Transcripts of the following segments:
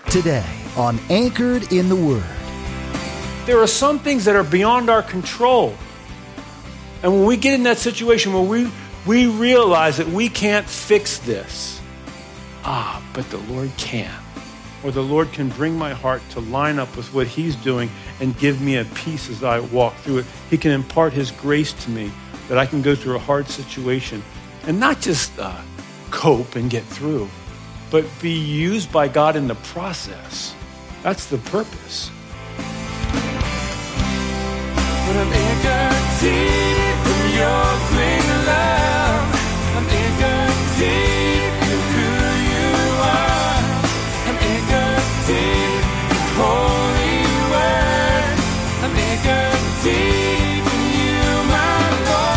Today on Anchored in the Word. There are some things that are beyond our control. And when we get in that situation where we realize that we can't fix this, but the Lord can. Or the Lord can bring my heart to line up with what He's doing and give me a peace as I walk through it. He can impart His grace to me that I can go through a hard situation and not just cope and get through, but be used by God in the process. That's the purpose. But I'm anchored deep in your clean love. I'm anchored deep in who you are. I'm anchored deep in holy word. I'm anchored deep in you, my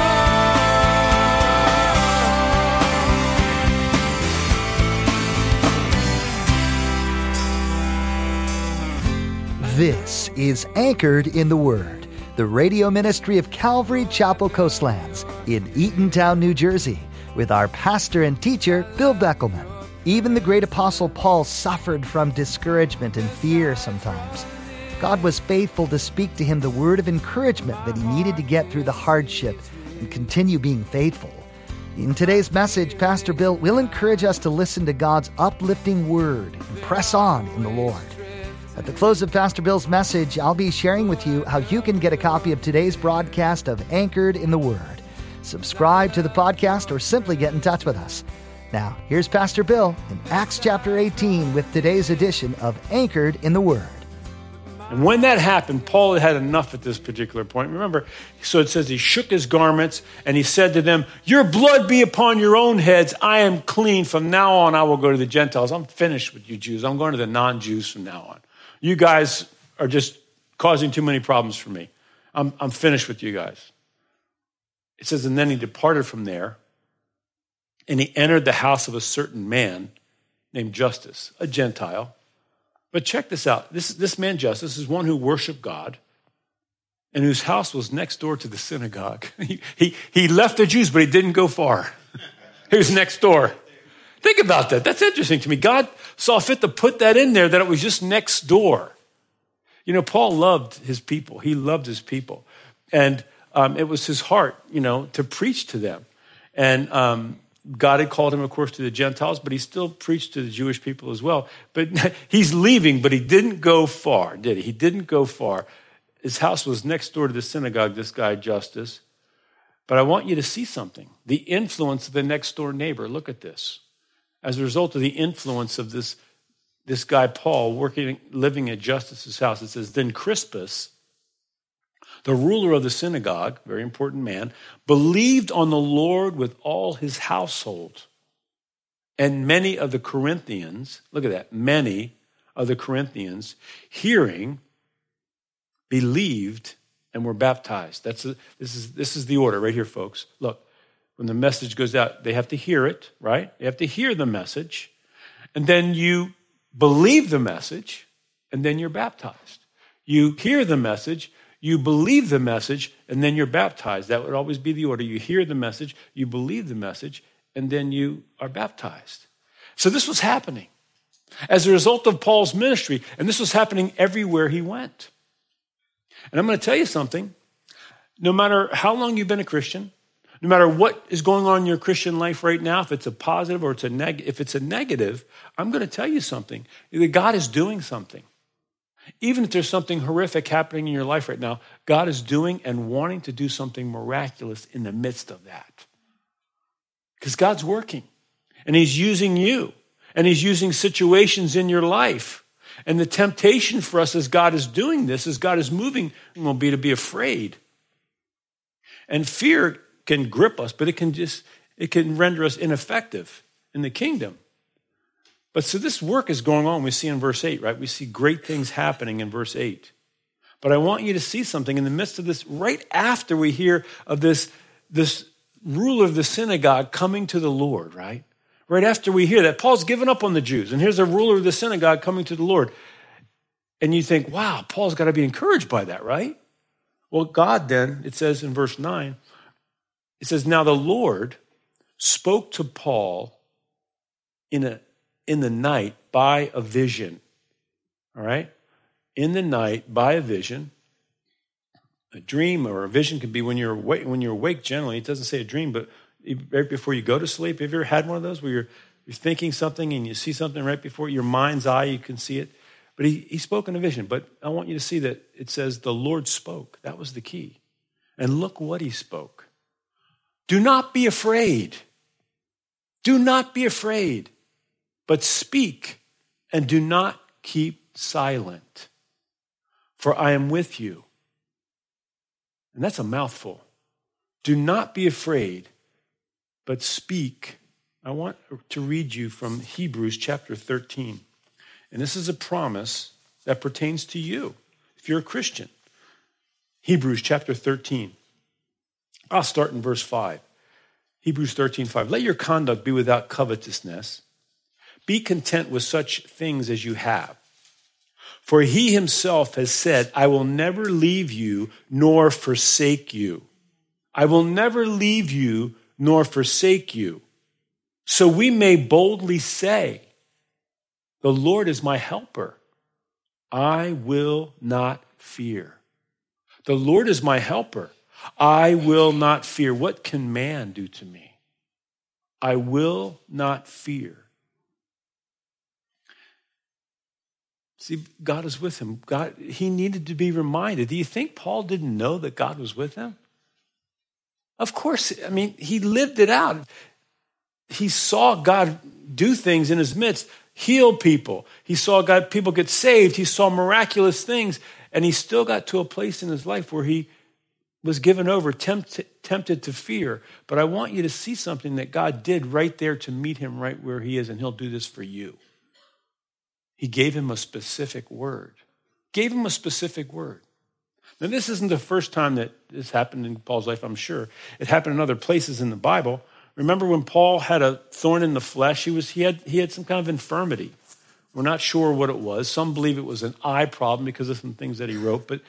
Lord. This is Anchored in the Word, the radio ministry of Calvary Chapel Coastlands in Eatontown, New Jersey, with our pastor and teacher, Bill Beckelman. Even the great apostle Paul suffered from discouragement and fear sometimes. God was faithful to speak to him the word of encouragement that he needed to get through the hardship and continue being faithful. In today's message, Pastor Bill will encourage us to listen to God's uplifting word and press on in the Lord. At the close of Pastor Bill's message, I'll be sharing with you how you can get a copy of today's broadcast of Anchored in the Word. Subscribe to the podcast or simply get in touch with us. Now, here's Pastor Bill in Acts chapter 18 with today's edition of Anchored in the Word. And when that happened, Paul had enough at this particular point. Remember, so it says he shook his garments and he said to them, "Your blood be upon your own heads. I am clean. From now on, I will go to the Gentiles. I'm finished with you Jews. I'm going to the non-Jews from now on. You guys are just causing too many problems for me. I'm finished with you guys." It says, and then he departed from there, and he entered the house of a certain man named Justus, a Gentile. But check this out. This man Justus is one who worshiped God and whose house was next door to the synagogue. He left the Jews, but he didn't go far. He was next door. Think about that. That's interesting to me. God saw fit to put that in there, that it was just next door. You know, Paul loved his people. He loved his people. And it was his heart, to preach to them. And God had called him, of course, to the Gentiles, but he still preached to the Jewish people as well. But he's leaving, but he didn't go far, did he? He didn't go far. His house was next door to the synagogue, this guy, Justus. But I want you to see something. The influence of the next door neighbor. Look at this. As a result of the influence of this guy, Paul, living at Justus's house, it says, then Crispus, the ruler of the synagogue, very important man, believed on the Lord with all his household. And many of the Corinthians, look at that, many of the Corinthians, hearing, believed and were baptized. This is the order right here, folks. Look. When the message goes out, they have to hear it, right? They have to hear the message. And then you believe the message, and then you're baptized. You hear the message, you believe the message, and then you're baptized. That would always be the order. You hear the message, you believe the message, and then you are baptized. So this was happening as a result of Paul's ministry, and this was happening everywhere he went. And I'm going to tell you something. No matter how long you've been a Christian, no matter what is going on in your Christian life right now, if it's a positive or if it's a negative, I'm going to tell you something. That God is doing something. Even if there's something horrific happening in your life right now, God is doing and wanting to do something miraculous in the midst of that. Because God's working. And he's using you. And he's using situations in your life. And the temptation for us as God is doing this, as God is moving, will be to be afraid. And fear can grip us, but it can render us ineffective in the kingdom. But so this work is going on. We see in verse 8, right? We see great things happening in verse 8. But I want you to see something in the midst of this, right after we hear of this ruler of the synagogue coming to the Lord, right? Right after we hear that, Paul's given up on the Jews, and here's a ruler of the synagogue coming to the Lord. And you think, wow, Paul's got to be encouraged by that, right? Well, God then, it says in verse 9, it says, now the Lord spoke to Paul in the night by a vision. all right? In the night, by a vision. A dream or a vision could be when you're awake generally. It doesn't say a dream, but right before you go to sleep. Have you ever had one of those where you're thinking something and you see something right before your mind's eye, you can see it? But he spoke in a vision. But I want you to see that it says the Lord spoke. That was the key. And look what he spoke. Do not be afraid. Do not be afraid, but speak and do not keep silent. For I am with you. And that's a mouthful. Do not be afraid, but speak. I want to read you from Hebrews chapter 13. And this is a promise that pertains to you if you're a Christian. Hebrews chapter 13. I'll start in verse 5. Hebrews 13:5. Let your conduct be without covetousness. Be content with such things as you have. For he himself has said, I will never leave you nor forsake you. I will never leave you nor forsake you. So we may boldly say, the Lord is my helper. I will not fear. The Lord is my helper. I will not fear. What can man do to me? I will not fear. See, God is with him. He needed to be reminded. Do you think Paul didn't know that God was with him? Of course. I mean, he lived it out. He saw God do things in his midst, heal people. He saw people get saved. He saw miraculous things. And he still got to a place in his life where he was given over, tempted to fear. But I want you to see something that God did right there to meet him right where he is, and he'll do this for you. He gave him a specific word. Gave him a specific word. Now, this isn't the first time that this happened in Paul's life, I'm sure. It happened in other places in the Bible. Remember when Paul had a thorn in the flesh? He had some kind of infirmity. We're not sure what it was. Some believe it was an eye problem because of some things that he wrote. But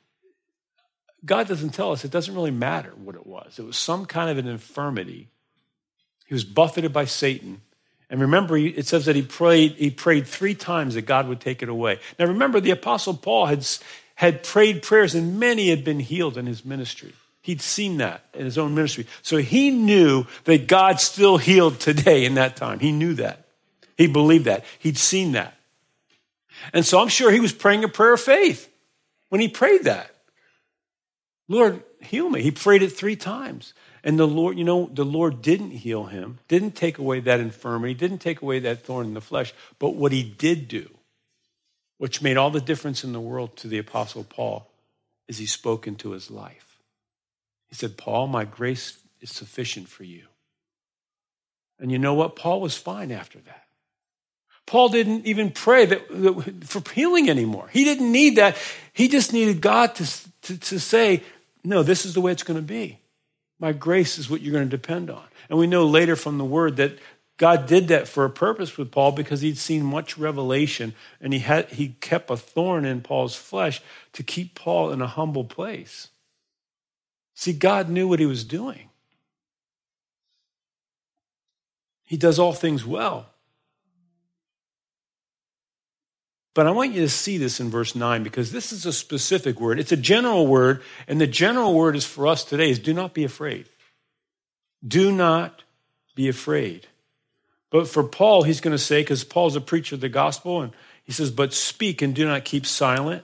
God doesn't tell us. It doesn't really matter what it was. It was some kind of an infirmity. He was buffeted by Satan. And remember, it says that he prayed 3 times that God would take it away. Now remember, the Apostle Paul had prayed prayers and many had been healed in his ministry. He'd seen that in his own ministry. So he knew that God still healed today in that time. He knew that. He believed that. He'd seen that. And so I'm sure he was praying a prayer of faith when he prayed that. Lord, heal me. He prayed it 3 times. And the Lord didn't heal him, didn't take away that infirmity, didn't take away that thorn in the flesh. But what he did do, which made all the difference in the world to the Apostle Paul, is he spoke into his life. He said, Paul, my grace is sufficient for you. And you know what? Paul was fine after that. Paul didn't even pray for healing anymore. He didn't need that. He just needed God to say, no, this is the way it's going to be. My grace is what you're going to depend on. And we know later from the word that God did that for a purpose with Paul because he'd seen much revelation, and he kept a thorn in Paul's flesh to keep Paul in a humble place. See, God knew what he was doing. He does all things well. But I want you to see this in verse 9 because this is a specific word. It's a general word, and the general word is for us today is do not be afraid. Do not be afraid. But for Paul, he's going to say, because Paul's a preacher of the gospel, and he says, but speak and do not keep silent.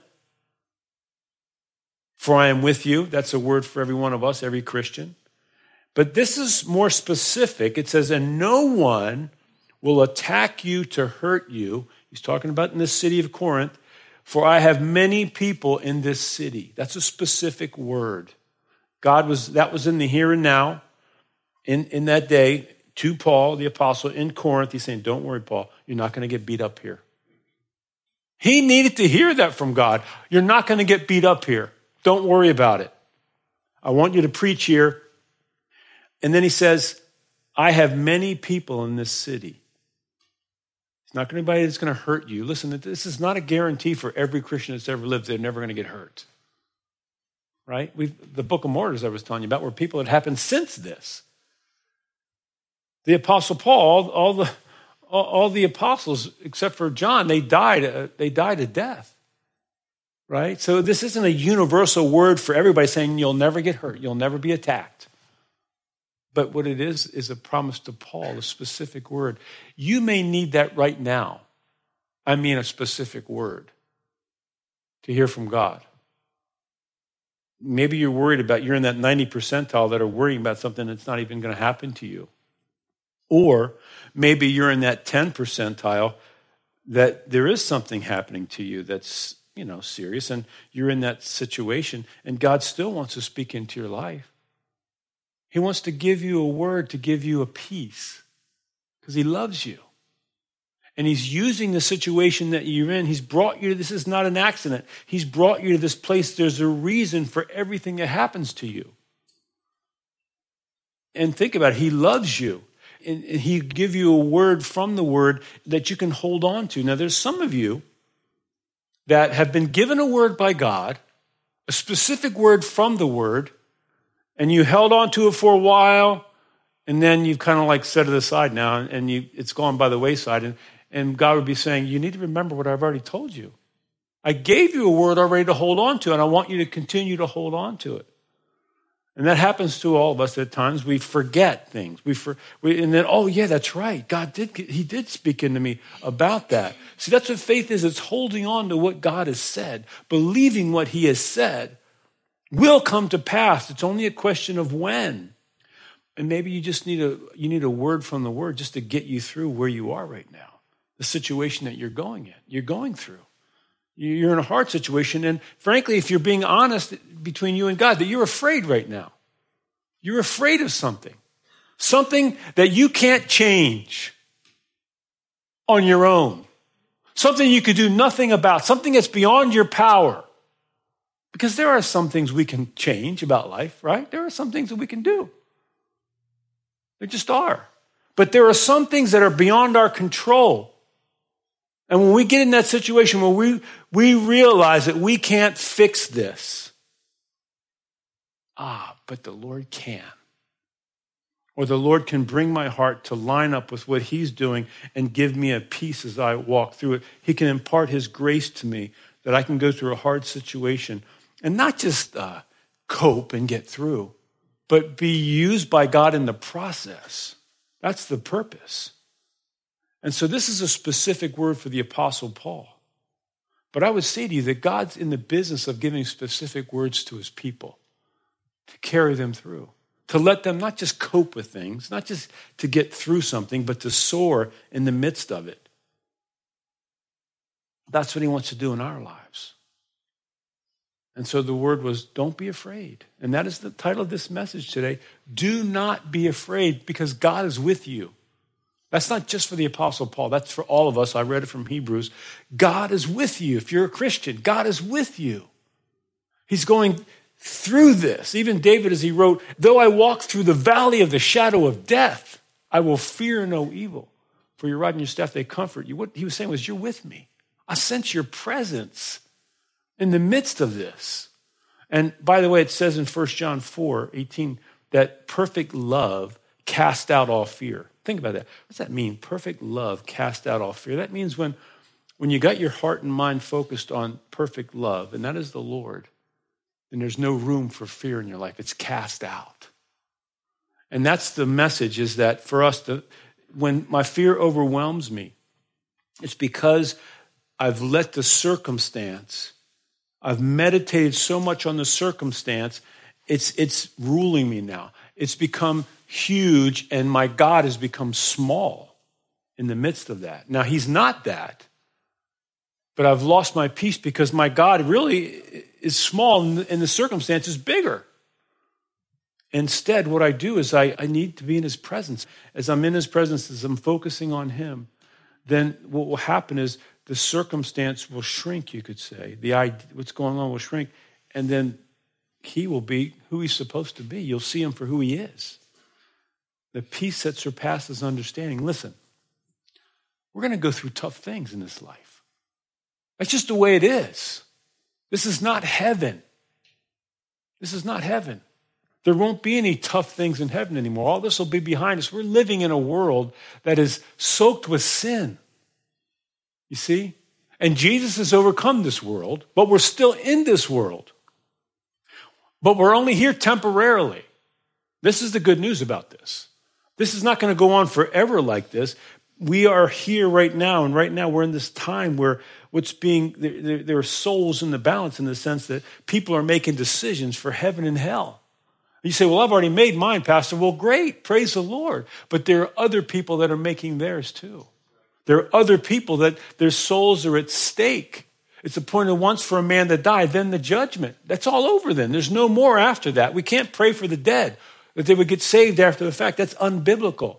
For I am with you. That's a word for every one of us, every Christian. But this is more specific. It says, and no one will attack you to hurt you. He's talking about in this city of Corinth. For I have many people in this city. That's a specific word. That was in the here and now. In that day, to Paul, the apostle, in Corinth, he's saying, don't worry, Paul, you're not going to get beat up here. He needed to hear that from God. You're not going to get beat up here. Don't worry about it. I want you to preach here. And then he says, I have many people in this city. It's not going to be anybody that's going to hurt you. Listen, this is not a guarantee for every Christian that's ever lived. They're never going to get hurt. Right? The book of Martyrs I was telling you about were people that happened since this. The Apostle Paul, all the apostles, except for John, they died a death, right? So this isn't a universal word for everybody saying you'll never get hurt, you'll never be attacked. But what it is a promise to Paul, a specific word. You may need that right now. I mean a specific word to hear from God. Maybe you're worried about, you're in that 90 percentile that are worrying about something that's not even going to happen to you. Or maybe you're in that 10 percentile that there is something happening to you that's, serious, and you're in that situation, and God still wants to speak into your life. He wants to give you a word, to give you a peace, because he loves you. And he's using the situation that you're in. He's brought you to this. Is not an accident. He's brought you to this place. There's a reason for everything that happens to you. And think about it. He loves you. And he give you a word from the word that you can hold on to. Now, there's some of you that have been given a word by God, a specific word from the word, and you held on to it for a while, and then you've kind of like set it aside now, and it's gone by the wayside. And God would be saying, you need to remember what I've already told you. I gave you a word already to hold on to, and I want you to continue to hold on to it. And that happens to all of us at times. We forget things. And then, oh yeah, that's right. He did speak into me about that. See, that's what faith is. It's holding on to what God has said, believing what he has said will come to pass. It's only a question of when. And maybe you just need a word from the word just to get you through where you are right now, the situation that you're going through. You're in a hard situation, and frankly, if you're being honest between you and God, that you're afraid right now. You're afraid of something that you can't change on your own, something you could do nothing about, something that's beyond your power. Because there are some things we can change about life, right? There are some things that we can do. There just are. But there are some things that are beyond our control. And when we get in that situation where we realize that we can't fix this, but the Lord can. Or the Lord can bring my heart to line up with what he's doing and give me a peace as I walk through it. He can impart his grace to me that I can go through a hard situation and not just cope and get through, but be used by God in the process. That's the purpose. And so this is a specific word for the Apostle Paul. But I would say to you that God's in the business of giving specific words to his people to carry them through, to let them not just cope with things, not just to get through something, but to soar in the midst of it. That's what he wants to do in our lives. And so the word was, don't be afraid. And that is the title of this message today. Do not be afraid, because God is with you. That's not just for the Apostle Paul. That's for all of us. I read it from Hebrews. God is with you. If you're a Christian, God is with you. He's going through this. Even David, as he wrote, though I walk through the valley of the shadow of death, I will fear no evil. For your rod and your staff, they comfort you. What he was saying was, you're with me. I sense your presence in the midst of this. And by the way, it says in 1 John 4:18 that perfect love casts out all fear. Think about that. What does that mean? Perfect love casts out all fear. That means when you got your heart and mind focused on perfect love, and that is the Lord, then there's no room for fear in your life. It's cast out. And that's the message, is that for us, when my fear overwhelms me, it's because I've let the circumstance, I've meditated so much on the circumstance, it's ruling me now. It's become huge, and my God has become small in the midst of that. Now, he's not that, but I've lost my peace because my God really is small and the circumstance is bigger. Instead, what I do is I need to be in his presence. As I'm in his presence, as I'm focusing on him, then what will happen is the circumstance will shrink, you could say. What's going on will shrink, and then he will be who he's supposed to be. You'll see him for who he is. The peace that surpasses understanding. Listen, we're going to go through tough things in this life. That's just the way it is. This is not heaven. This is not heaven. There won't be any tough things in heaven anymore. All this will be behind us. We're living in a world that is soaked with sin. You see? And Jesus has overcome this world, but we're still in this world. But we're only here temporarily. This is the good news about this. This is not going to go on forever like this. We are here right now, and right now we're in this time where there are souls in the balance in the sense that people are making decisions for heaven and hell. You say, well, I've already made mine, Pastor. Well, great. Praise the Lord. But there are other people that are making theirs too. There are other people that their souls are at stake. It's appointed once for a man to die, then the judgment. That's all over then. There's no more after that. We can't pray for the dead, that they would get saved after the fact. That's unbiblical.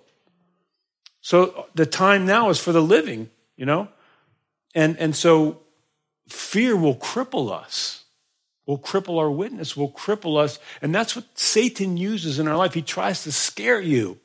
So the time now is for the living, you know? And so fear will cripple us, will cripple our witness, will cripple us. And that's what Satan uses in our life. He tries to scare you.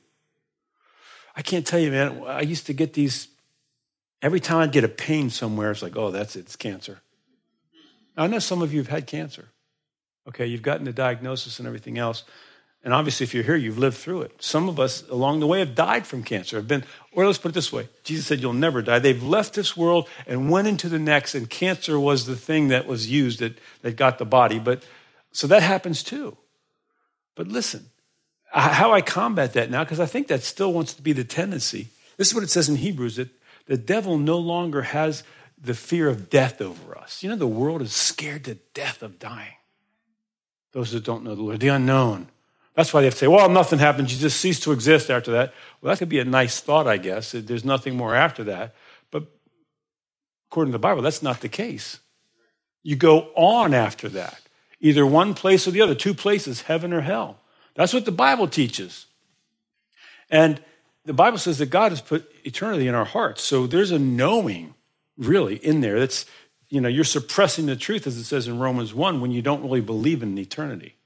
I can't tell you, man, I used to get these, every time I'd get a pain somewhere, it's like, oh, that's it, it's cancer. Now, I know some of you have had cancer. Okay, you've gotten the diagnosis and everything else. And obviously, if you're here, you've lived through it. Some of us along the way have died from cancer, or let's put it this way. Jesus said, you'll never die. They've left this world and went into the next, and cancer was the thing that was used that got the body. So that happens too. But listen, how I combat that now, because I think that still wants to be the tendency. This is what it says in Hebrews, that the devil no longer has the fear of death over us. You know, the world is scared to death of dying. Those that don't know the Lord, the unknown. That's why they have to say, well, nothing happens. You just cease to exist after that. Well, that could be a nice thought, I guess. There's nothing more after that. But according to the Bible, that's not the case. You go on after that. Either one place or the other. Two places, heaven or hell. That's what the Bible teaches. And the Bible says that God has put eternity in our hearts. So there's a knowing really in there. That's, you know, you're suppressing the truth, as it says in Romans 1, when you don't really believe in eternity.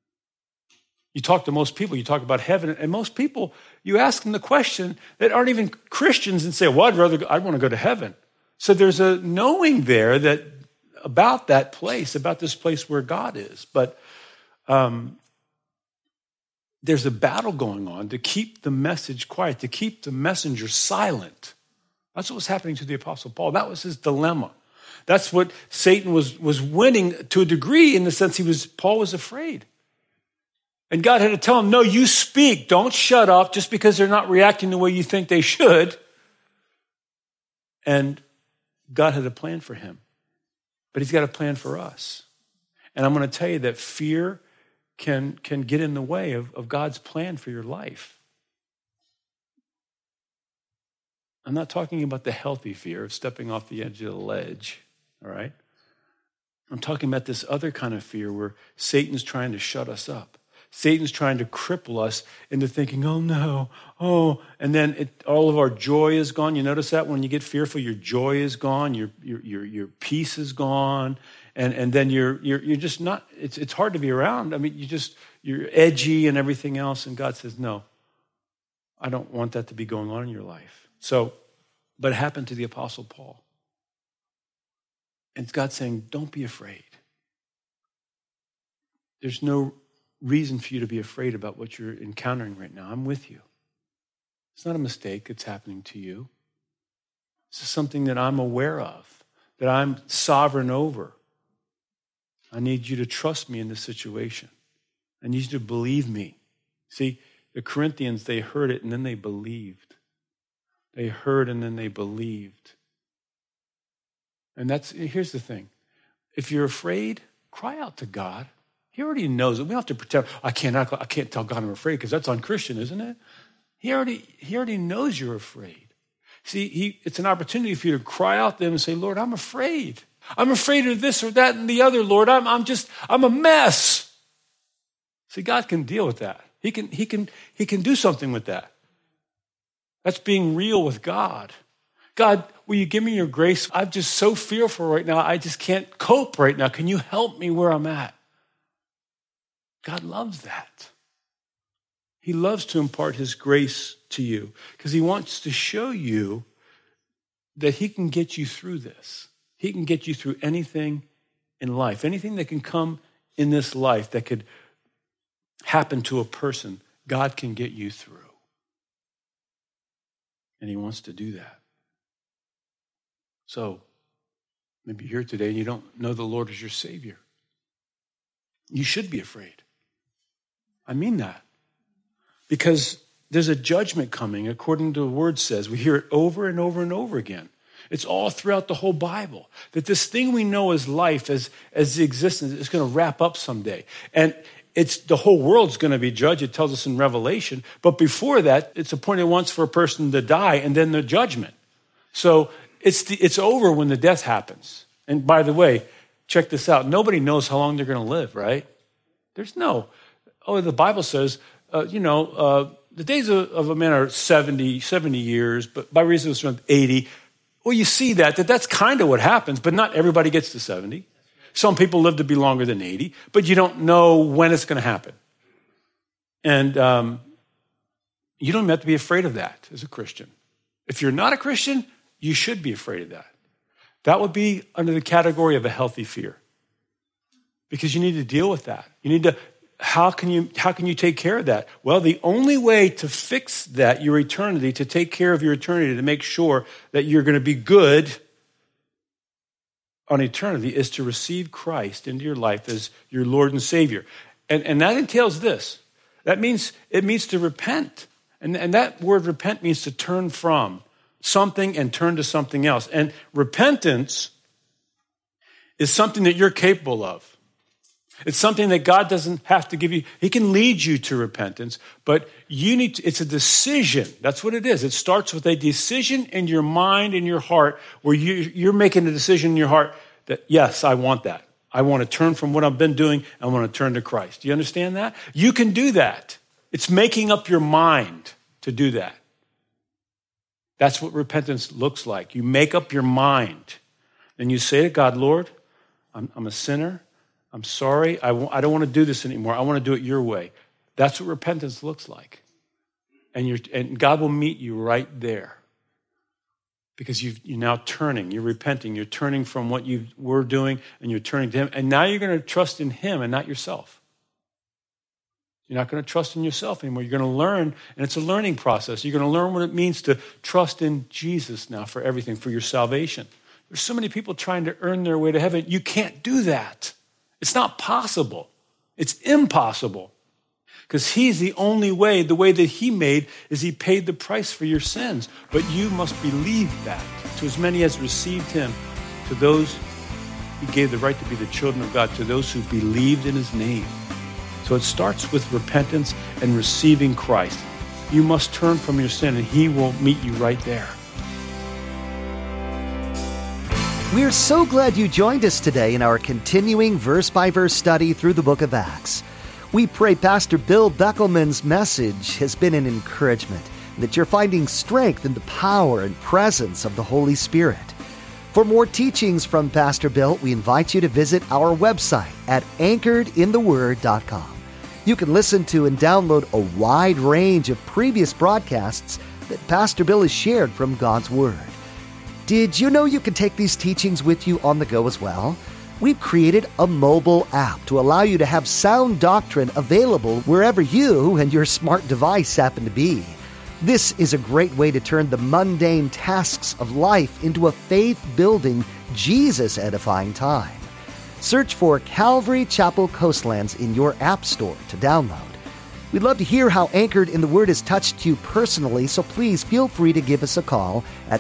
You talk to most people, you talk about heaven, and most people, you ask them the question that aren't even Christians and say, well, I'd want to go to heaven. So there's a knowing there that about that place, about this place where God is. But there's a battle going on to keep the message quiet, to keep the messenger silent. That's what was happening to the Apostle Paul. That was his dilemma. That's what Satan was winning to a degree, in the sense Paul was afraid. And God had to tell him, no, you speak. Don't shut up just because they're not reacting the way you think they should. And God had a plan for him. But he's got a plan for us. And I'm going to tell you that fear can get in the way of God's plan for your life. I'm not talking about the healthy fear of stepping off the edge of the ledge, all right? I'm talking about this other kind of fear where Satan's trying to shut us up. Satan's trying to cripple us into thinking, oh no, and then all of our joy is gone. You notice that when you get fearful, your joy is gone, your peace is gone, and then you're just not. It's hard to be around. I mean, you're edgy and everything else. And God says, no, I don't want that to be going on in your life. So, but it happened to the Apostle Paul, and God's saying, don't be afraid. There's no reason for you to be afraid about what you're encountering right now. I'm with you. It's not a mistake that's happening to you. This is something that I'm aware of, that I'm sovereign over. I need you to trust me in this situation. I need you to believe me. See, the Corinthians, they heard it and then they believed. They heard and then they believed. And here's the thing. If you're afraid, cry out to God. He already knows it. We don't have to pretend, I can't tell God I'm afraid, because that's unchristian, isn't it? He already knows you're afraid. See, it's an opportunity for you to cry out to him and say, Lord, I'm afraid. I'm afraid of this or that and the other, Lord. I'm a mess. See, God can deal with that. He can do something with that. That's being real with God. God, will you give me your grace? I'm just so fearful right now. I just can't cope right now. Can you help me where I'm at? God loves that. He loves to impart his grace to you because he wants to show you that he can get you through this. He can get you through anything in life, anything that can come in this life that could happen to a person, God can get you through. And he wants to do that. So, maybe you're here today and you don't know the Lord as your Savior. You should be afraid. I mean that. Because there's a judgment coming, according to the word says. We hear it over and over and over again. It's all throughout the whole Bible. That this thing we know as life, as the existence, is going to wrap up someday. And it's the whole world's going to be judged. It tells us in Revelation. But before that, it's appointed once for a person to die and then the judgment. So it's over when the death happens. And by the way, check this out. Nobody knows how long they're going to live, right? The Bible says, the days of a man are 70 years, but by reason of around 80. Well, you see that's kind of what happens, but not everybody gets to 70. Some people live to be longer than 80, but you don't know when it's going to happen. And you don't even have to be afraid of that as a Christian. If you're not a Christian, you should be afraid of that. That would be under the category of a healthy fear. Because you need to deal with that. You need to, how can you take care of that? Well, the only way to fix that, your eternity, to take care of your eternity, to make sure that you're going to be good on eternity, is to receive Christ into your life as your Lord and Savior. And that entails this. It means to repent. And that word repent means to turn from something and turn to something else. And repentance is something that you're capable of. It's something that God doesn't have to give you. He can lead you to repentance, but it's a decision. That's what it is. It starts with a decision in your mind and your heart where you're making a decision in your heart that, yes, I want that. I want to turn from what I've been doing. I want to turn to Christ. Do you understand that? You can do that. It's making up your mind to do that. That's what repentance looks like. You make up your mind. And you say to God, Lord, I'm a sinner. I'm sorry. I don't want to do this anymore. I want to do it your way. That's what repentance looks like. And God will meet you right there. Because you're now turning. You're repenting. You're turning from what you were doing and you're turning to him. And now you're going to trust in him and not yourself. You're not going to trust in yourself anymore. You're going to learn, and it's a learning process. You're going to learn what it means to trust in Jesus now for everything, for your salvation. There's so many people trying to earn their way to heaven. You can't do that. It's not possible. It's impossible. Because he's the only way. The way that he made is he paid the price for your sins. But you must believe that. To as many as received him, to those he gave the right to be the children of God, to those who believed in his name. So it starts with repentance and receiving Christ. You must turn from your sin and he will meet you right there. We're so glad you joined us today in our continuing verse-by-verse study through the book of Acts. We pray Pastor Bill Beckelman's message has been an encouragement, that you're finding strength in the power and presence of the Holy Spirit. For more teachings from Pastor Bill, we invite you to visit our website at anchoredintheword.com. You can listen to and download a wide range of previous broadcasts that Pastor Bill has shared from God's Word. Did you know you can take these teachings with you on the go as well? We've created a mobile app to allow you to have sound doctrine available wherever you and your smart device happen to be. This is a great way to turn the mundane tasks of life into a faith-building, Jesus-edifying time. Search for Calvary Chapel Coastlands in your app store to download. We'd love to hear how Anchored in the Word has touched you personally, so please feel free to give us a call at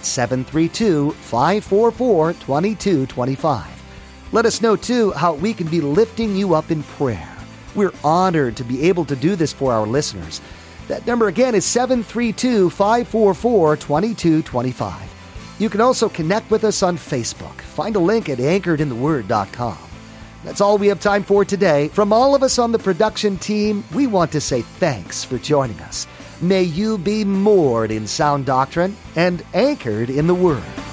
732-544-2225. Let us know, too, how we can be lifting you up in prayer. We're honored to be able to do this for our listeners. That number again is 732-544-2225. You can also connect with us on Facebook. Find a link at anchoredintheword.com. That's all we have time for today. From all of us on the production team, we want to say thanks for joining us. May you be moored in sound doctrine and anchored in the Word.